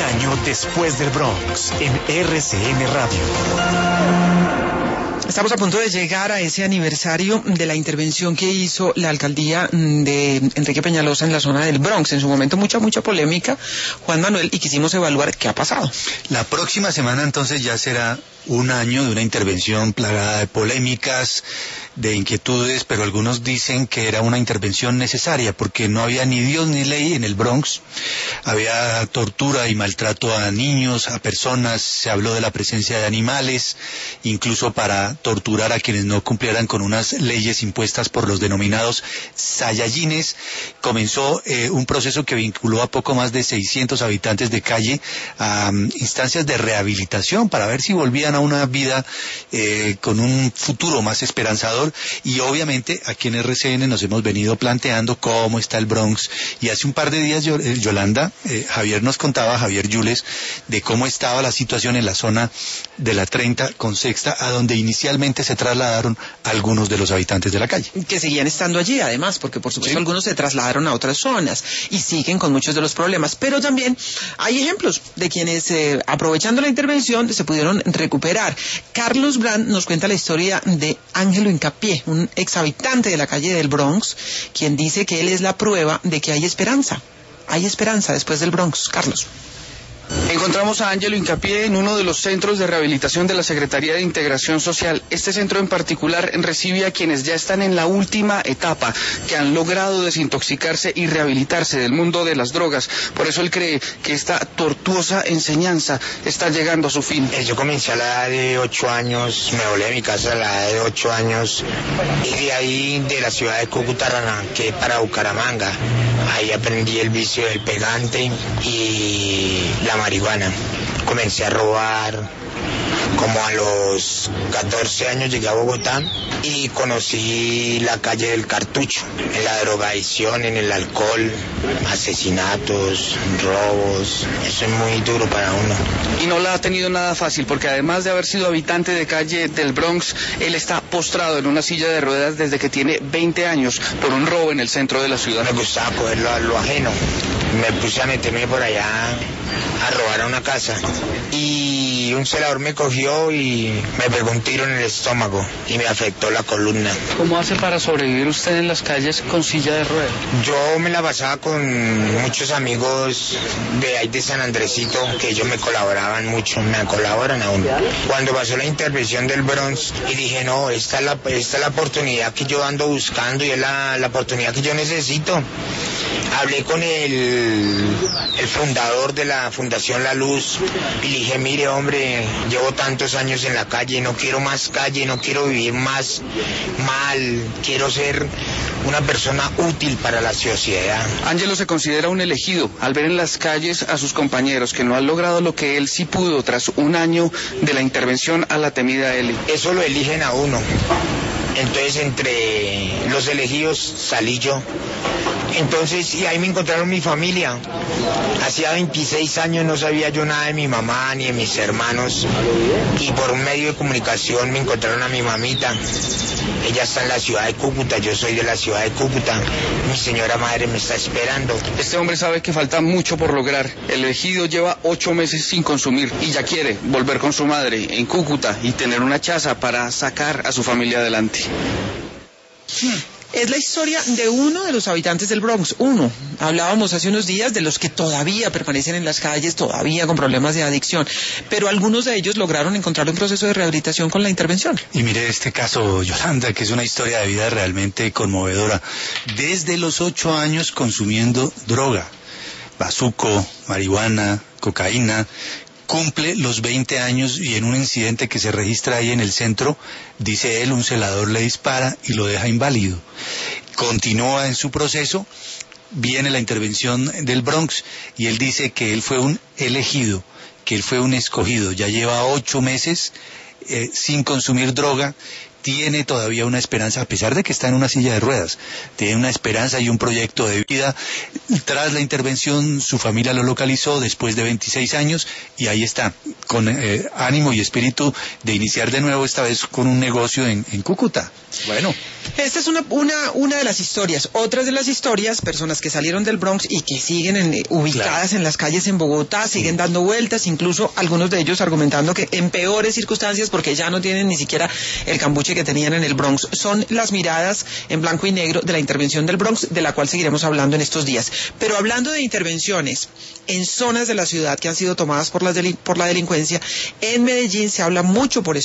año después del Bronx en RCN Radio. Estamos a punto de llegar a ese aniversario de la intervención que hizo la alcaldía de Enrique Peñalosa en la zona del Bronx. En su momento mucha polémica, Juan Manuel, y quisimos evaluar qué ha pasado. La próxima semana entonces ya será un año de una intervención plagada de polémicas, de inquietudes, pero algunos dicen que era una intervención necesaria porque no había ni Dios ni ley en el Bronx. Había tortura y maltrato a niños, a personas, se habló de la presencia de animales, incluso para torturar a quienes no cumplieran con unas leyes impuestas por los denominados sayayines. Comenzó un proceso que vinculó a poco más de 600 habitantes de calle a instancias de rehabilitación para ver si volvían a una vida con un futuro más esperanzador. Y obviamente aquí en RCN nos hemos venido planteando cómo está el Bronx, y hace un par de días Yolanda, Javier nos contaba, Javier Yules, de cómo estaba la situación en la zona de la 30 con Sexta, a donde inicialmente se trasladaron algunos de los habitantes de la calle. Que seguían estando allí, además, porque por supuesto sí, algunos se trasladaron a otras zonas y siguen con muchos de los problemas. Pero también hay ejemplos de quienes, aprovechando la intervención, se pudieron recuperar. Carlos Brand nos cuenta la historia de Ángelo Hincapié, un exhabitante de la calle del Bronx, quien dice que él es la prueba de que hay esperanza. Hay esperanza después del Bronx. Carlos. Encontramos a Ángelo Hincapié en uno de los centros de rehabilitación de la Secretaría de Integración Social. Este centro en particular recibe a quienes ya están en la última etapa, que han logrado desintoxicarse y rehabilitarse del mundo de las drogas. Por eso él cree que esta tortuosa enseñanza está llegando a su fin. Yo comencé a la edad de 8 años, me volví a mi casa a la edad de 8 años, y de ahí, de la ciudad de Cúcuta, arranqué para Bucaramanga. Ahí aprendí el vicio del pegante y la marihuana. Comencé a robar. Como a los 14 años llegué a Bogotá y conocí la calle del cartucho, en la drogadicción, en el alcohol, asesinatos, robos. Eso es muy duro para uno. Y no la ha tenido nada fácil, porque además de haber sido habitante de calle del Bronx, él está postrado en una silla de ruedas desde que tiene 20 años por un robo en el centro de la ciudad. Me gustaba coger lo ajeno. Me puse a meterme por allá a robar a una casa y un celador me cogió y me pegó un tiro en el estómago y me afectó la columna. ¿Cómo hace para sobrevivir usted en las calles con silla de ruedas? Yo me la pasaba con muchos amigos de ahí de San Andresito, que ellos me colaboraban mucho, me colaboran aún. Cuando pasó la intervención del Bronx y dije, no, esta es la oportunidad que yo ando buscando y es la oportunidad que yo necesito. Hablé con el fundador de la Fundación La Luz y le dije, mire hombre, llevo tantos años en la calle, no quiero más calle, no quiero vivir más mal, quiero ser una persona útil para la sociedad. Ángelo se considera un elegido al ver en las calles a sus compañeros que no han logrado lo que él sí pudo tras un año de la intervención a la temida Eli. Eso lo eligen a uno. Entonces entre los elegidos salí yo. Entonces, y ahí me encontraron mi familia. Hacía 26 años no sabía yo nada de mi mamá ni de mis hermanos. Y por un medio de comunicación me encontraron a mi mamita. Ella está en la ciudad de Cúcuta, yo soy de la ciudad de Cúcuta. Mi señora madre me está esperando. Este hombre sabe que falta mucho por lograr. El elegido lleva 8 meses sin consumir y ya quiere volver con su madre en Cúcuta y tener una chaza para sacar a su familia adelante. Es la historia de uno de los habitantes del Bronx, uno. Hablábamos hace unos días de los que todavía permanecen en las calles, todavía con problemas de adicción, pero algunos de ellos lograron encontrar un proceso de rehabilitación con la intervención. Y mire este caso, Yolanda, que es una historia de vida realmente conmovedora. Desde los 8 años consumiendo droga, bazuco, marihuana, cocaína. Cumple los 20 años y en un incidente que se registra ahí en el centro, dice él, un celador le dispara y lo deja inválido. Continúa en su proceso, viene la intervención del Bronx y él dice que él fue un elegido, que él fue un escogido. Ya lleva 8 meses sin consumir droga, tiene todavía una esperanza, a pesar de que está en una silla de ruedas, tiene una esperanza y un proyecto de vida. Tras la intervención, su familia lo localizó después de 26 años y ahí está, con ánimo y espíritu de iniciar de nuevo, esta vez con un negocio en Cúcuta. Bueno. Esta es una de las historias. Otras de las historias, personas que salieron del Bronx y que siguen ubicadas en las calles en Bogotá, siguen dando vueltas, incluso algunos de ellos argumentando que en peores circunstancias porque ya no tienen ni siquiera el cambuche que tenían en el Bronx. Son las miradas en blanco y negro de la intervención del Bronx, de la cual seguiremos hablando en estos días. Pero hablando de intervenciones en zonas de la ciudad que han sido tomadas por la delincuencia, en Medellín se habla mucho por